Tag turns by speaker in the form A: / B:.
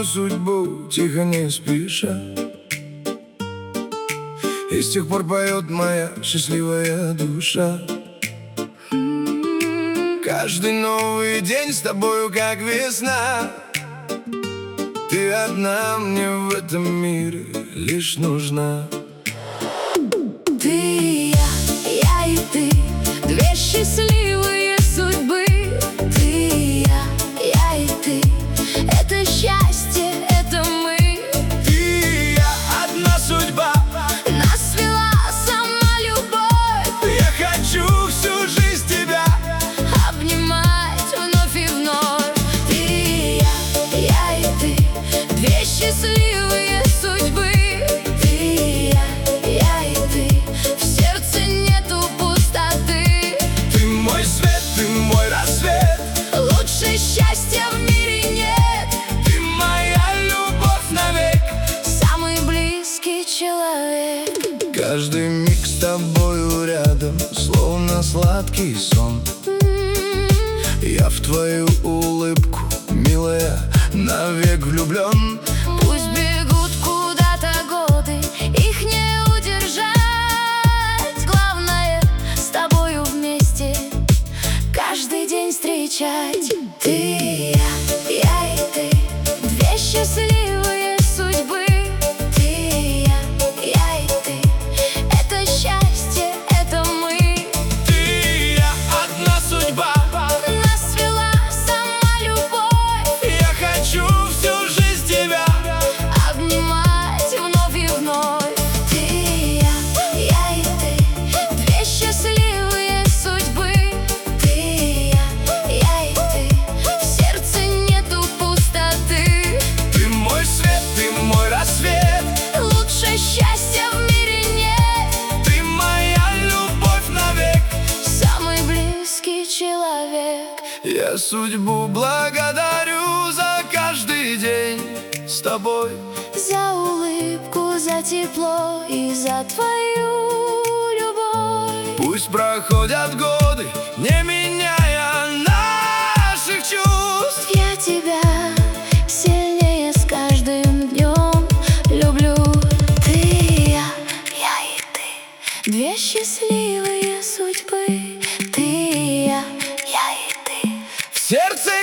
A: судьбу, тихо не спеша. И с тех пор поет моя счастливая душа. Каждый новый день с тобою как весна. Ты одна мне в этом мире лишь нужна.
B: Ты и я и ты, две счастливые судьбы. Ты и я и ты, это счастье, это мы.
A: Ты и я, одна судьба,
B: нас свела сама любовь.
A: я хочу всю жизнь тебя
B: Обнимать вновь и вновь. Ты и я и ты, две счастливые судьбы. Ты и я и ты, в сердце нету пустоты.
A: Ты мой свет, ты мой рассвет,
B: Лучше счастья в мире нет.
A: ты моя любовь навек.
B: Самый близкий человек.
A: Каждый миг с тобою рядом, словно сладкий сон. Я в твою улыбку, милая, навек влюблен.
B: Пусть бегут куда-то годы, их не удержать. Главное с тобою вместе каждый день встречать. Ты и я и ты, две счастливые судьбы. Ты и я и ты, это счастье, это мы.
A: Ты и я, одна судьба,
B: Нас свела сама любовь.
A: я хочу всю жизнь тебя
B: Обнимать вновь и вновь. Ты и я и ты, две счастливые судьбы. Ты и я и ты, в сердце нету пустоты.
A: Ты мой свет, ты мой рассвет,
B: Лучше счастья в мире нет.
A: ты моя любовь навек.
B: Самый близкий человек.
A: Я судьбу благодарю за каждый день с тобой.
B: За улыбку, за тепло и за твою любовь.
A: Пусть проходят годы, не меняя наших чувств.
B: Я тебя сильнее с каждым днем люблю. Ты и я и ты, две счастливые судьбы. Ты и я и ты.
A: В сердце